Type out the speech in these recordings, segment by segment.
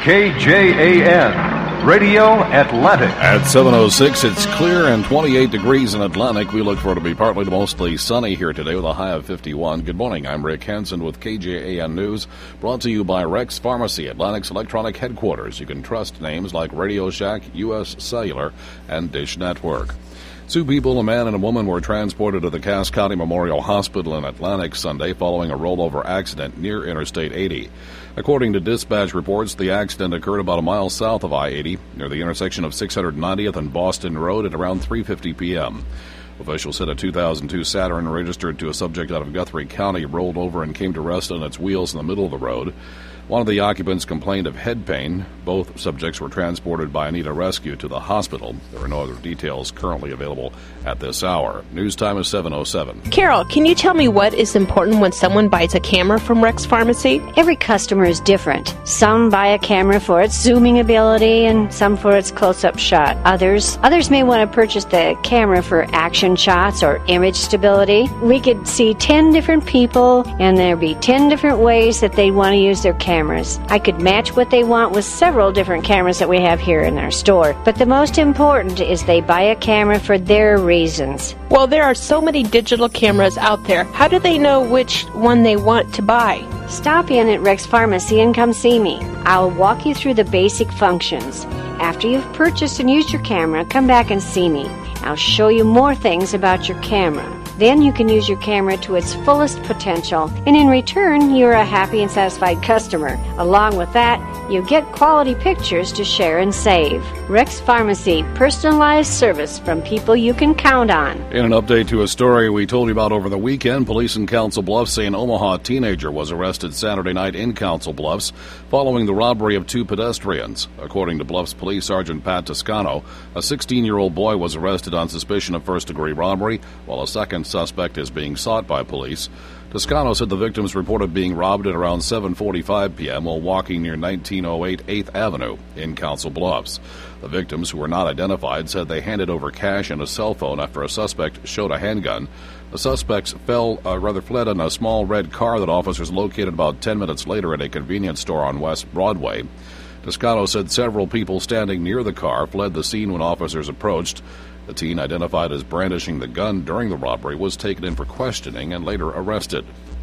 KJAN, Radio Atlantic. At 7:06, it's clear and 28 degrees in Atlantic. We look for it to be partly to mostly sunny here today with a high of 51. Good morning. I'm Rick Hansen with KJAN News, brought to you by Rex Pharmacy, Atlantic's electronic headquarters. You can trust names like Radio Shack, U.S. Cellular, and Dish Network. Two people, a man and a woman, were transported to the Cass County Memorial Hospital in Atlantic Sunday following a rollover accident near Interstate 80. According to dispatch reports, the accident occurred about a mile south of I-80 near the intersection of 690th and Boston Road at around 3:50 p.m. Officials said a 2002 Saturn registered to a subject out of Guthrie County rolled over and came to rest on its wheels in the middle of the road. One of the occupants complained of head pain. Both subjects were transported by Anita Rescue to the hospital. There are no other details currently available at this hour. News time is 7:07. Carol, can you tell me what is important when someone buys a camera from Rex Pharmacy? Every customer is different. Some buy a camera for its zooming ability and some for its close-up shot. Others may want to purchase the camera for action shots or image stability. We could see 10 different people and there'd be 10 different ways that they want to use their cameras. I could match what they want with several different cameras that we have here in our store. But the most important is they buy a camera for their reasons. Well, there are so many digital cameras out there. How do they know which one they want to buy? Stop in at Rex Pharmacy and come see me. I'll walk you through the basic functions. After you've purchased and used your camera, come back and see me. I'll show you more things about your camera. Then you can use your camera to its fullest potential, and in return, you're a happy and satisfied customer. Along with that, you get quality pictures to share and save. Rex Pharmacy, personalized service from people you can count on. In an update to a story we told you about over the weekend, police in Council Bluffs say an Omaha teenager was arrested Saturday night in Council Bluffs following the robbery of two pedestrians. According to Bluffs Police Sergeant Pat Toscano, a 16-year-old boy was arrested on suspicion of first-degree robbery, while a second suspect is being sought by police. Toscano said the victims reported being robbed at around 7:45 p.m. while walking near 1908 8th Avenue in Council Bluffs. The victims, who were not identified, said they handed over cash and a cell phone after a suspect showed a handgun. The suspects fled in a small red car that officers located about 10 minutes later at a convenience store on West Broadway. Toscano said several people standing near the car fled the scene when officers approached. The teen, identified as brandishing the gun during the robbery, was taken in for questioning and later arrested.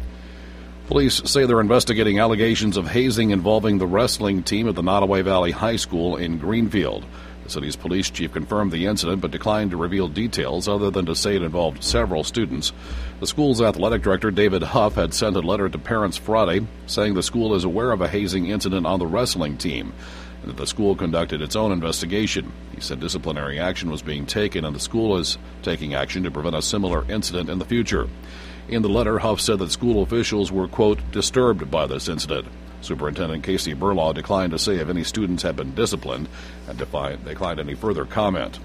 Police say they're investigating allegations of hazing involving the wrestling team at the Nottoway Valley High School in Greenfield. The city's police chief confirmed the incident but declined to reveal details other than to say it involved several students. The school's athletic director, David Huff, had sent a letter to parents Friday saying the school is aware of a hazing incident on the wrestling team and that the school conducted its own investigation. He said disciplinary action was being taken and the school is taking action to prevent a similar incident in the future. In the letter, Huff said that school officials were, quote, disturbed by this incident. Superintendent Casey Burlaw declined to say if any students had been disciplined and declined any further comment.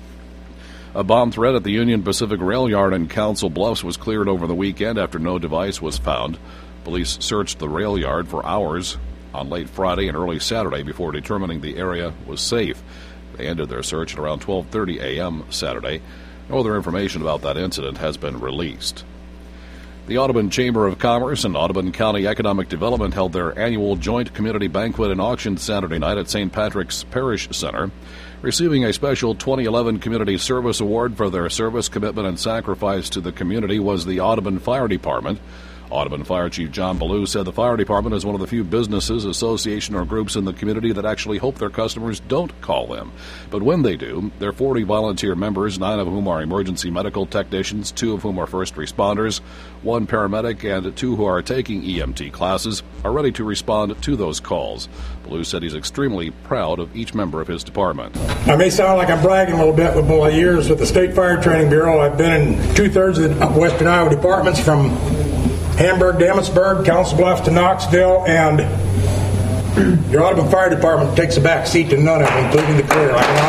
A bomb threat at the Union Pacific Rail Yard in Council Bluffs was cleared over the weekend after no device was found. Police searched the rail yard for hours on late Friday and early Saturday before determining the area was safe. They ended their search at around 12:30 a.m. Saturday. No other information about that incident has been released. The Audubon Chamber of Commerce and Audubon County Economic Development held their annual joint community banquet and auction Saturday night at St. Patrick's Parish Center. Receiving a special 2011 Community Service Award for their service, commitment, and sacrifice to the community was the Audubon Fire Department. Audubon Fire Chief John Ballou said the fire department is one of the few businesses, association, or groups in the community that actually hope their customers don't call them. But when they do, their 40 volunteer members, 9 of whom are emergency medical technicians, 2 of whom are first responders, 1 paramedic, and 2 who are taking EMT classes, are ready to respond to those calls. Ballou said he's extremely proud of each member of his department. I may sound like I'm bragging a little bit, with my years with the State Fire Training Bureau, I've been in 2/3 of the Western Iowa departments, from Hamburg to Emmitsburg, Council Bluffs to Knoxville, and your Audubon Fire Department takes a back seat to none of them, including the career.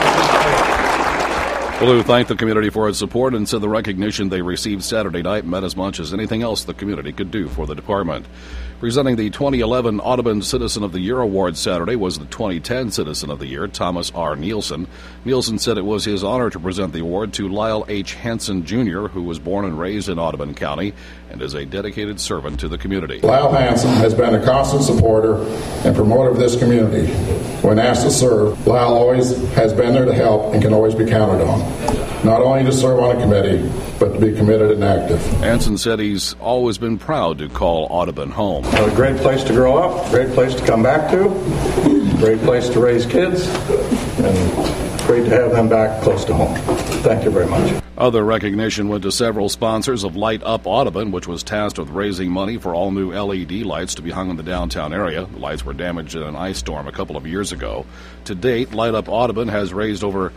Ballou thanked the community for its support and said the recognition they received Saturday night meant as much as anything else the community could do for the department. Presenting the 2011 Audubon Citizen of the Year Award Saturday was the 2010 Citizen of the Year, Thomas R. Nielsen. Nielsen said it was his honor to present the award to Lyle H. Hansen, Jr., who was born and raised in Audubon County and is a dedicated servant to the community. Lyle Hansen has been a constant supporter and promoter of this community. When asked to serve, Lyle always has been there to help and can always be counted on. Not only to serve on a committee, but to be committed and active. Hansen said he's always been proud to call Audubon home. A great place to grow up, great place to come back to, great place to raise kids, and great to have them back close to home. Thank you very much. Other recognition went to several sponsors of Light Up Audubon, which was tasked with raising money for all new LED lights to be hung in the downtown area. The lights were damaged in an ice storm a couple of years ago. To date, Light Up Audubon has raised over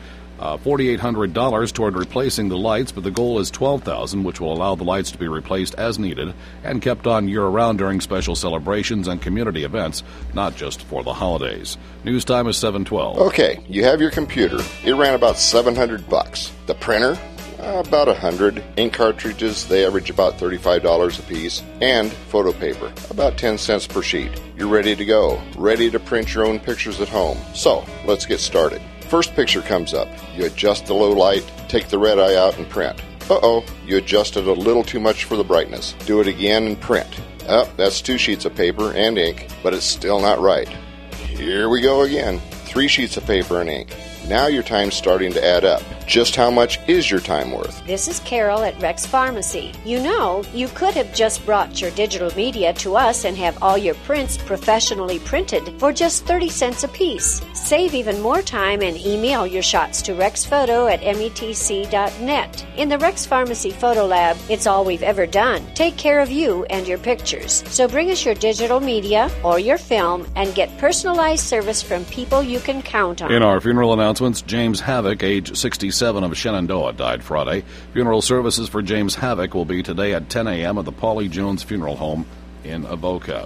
$4,800 toward replacing the lights, but the goal is $12,000, which will allow the lights to be replaced as needed and kept on year-round during special celebrations and community events, not just for the holidays. News time is 7:12. Okay, you have your computer. It ran about $700. The printer? About $100. Ink cartridges, they average about $35 a piece. And photo paper, about 10 cents per sheet. You're ready to go. Ready to print your own pictures at home. So, let's get started. First picture comes up. You adjust the low light, take the red eye out and print. Uh-oh, you adjusted a little too much for the brightness. Do it again and print. That's 2 sheets of paper and ink, but it's still not right. Here we go again. 3 sheets of paper and ink. Now your time's starting to add up. Just how much is your time worth? This is Carol at Rex Pharmacy. You know, you could have just brought your digital media to us and have all your prints professionally printed for just 30 cents a piece. Save even more time and email your shots to rexphoto@metc.net. In the Rex Pharmacy Photo Lab, it's all we've ever done. Take care of you and your pictures. So bring us your digital media or your film and get personalized service from people you can count on. In our funeral announcements, James Havoc, age 67 of Shenandoah, died Friday. Funeral services for James Havoc will be today at 10 a.m. at the Paulie Jones Funeral Home in Avoca.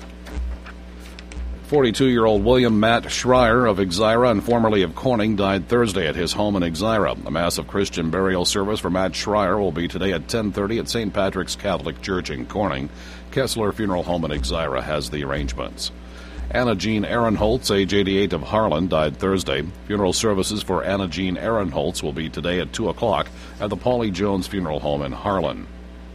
42-year-old William Matt Schreier of Exira and formerly of Corning died Thursday at his home in Exira. A massive Christian burial service for Matt Schreier will be today at 10:30 at St. Patrick's Catholic Church in Corning. Kessler Funeral Home in Exira has the arrangements. Anna Jean Ehrenholtz, age 88 of Harlan, died Thursday. Funeral services for Anna Jean Ehrenholtz will be today at 2 o'clock at the Paulie Jones Funeral Home in Harlan.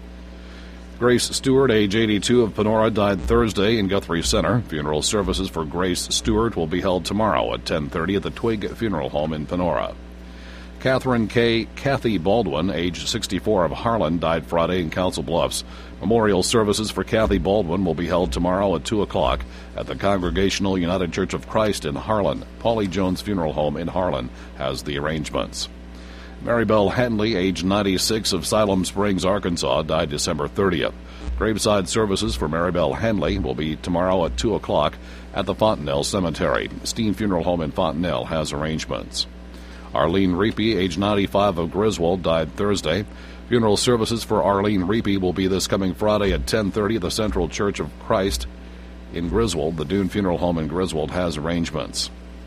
Grace Stewart, age 82 of Panora, died Thursday in Guthrie Center. Funeral services for Grace Stewart will be held tomorrow at 10:30 at the Twig Funeral Home in Panora. Catherine K. Kathy Baldwin, age 64 of Harlan, died Friday in Council Bluffs. Memorial services for Kathy Baldwin will be held tomorrow at 2 o'clock at the Congregational United Church of Christ in Harlan. Paulie Jones Funeral Home in Harlan has the arrangements. Maribel Henley, age 96 of Siloam Springs, Arkansas, died December 30th. Graveside services for Maribel Henley will be tomorrow at 2 o'clock at the Fontenelle Cemetery. Steen Funeral Home in Fontenelle has arrangements. Arlene Reapy, age 95 of Griswold, died Thursday. Funeral services for Arlene Reapy will be this coming Friday at 10:30 at the Central Church of Christ in Griswold. The Dune Funeral Home in Griswold has arrangements.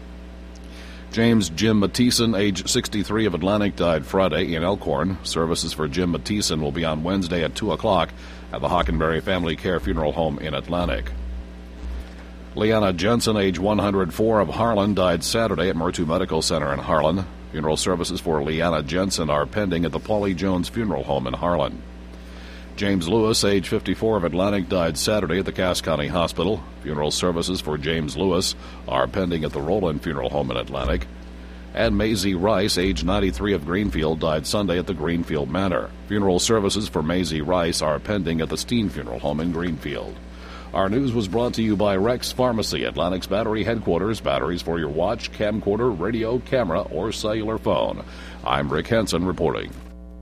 James Jim Mattison, age 63 of Atlantic, died Friday in Elkhorn. Services for Jim Mattison will be on Wednesday at 2 o'clock at the Hockenberry Family Care Funeral Home in Atlantic. Leanna Jensen, age 104 of Harlan, died Saturday at Murtu Medical Center in Harlan. Funeral services for Leanna Jensen are pending at the Paulie Jones Funeral Home in Harlan. James Lewis, age 54 of Atlantic, died Saturday at the Cass County Hospital. Funeral services for James Lewis are pending at the Roland Funeral Home in Atlantic. And Maisie Rice, age 93 of Greenfield, died Sunday at the Greenfield Manor. Funeral services for Maisie Rice are pending at the Steen Funeral Home in Greenfield. Our news was brought to you by Rex Pharmacy, Atlantic's battery headquarters. Batteries for your watch, camcorder, radio, camera, or cellular phone. I'm Rick Henson reporting.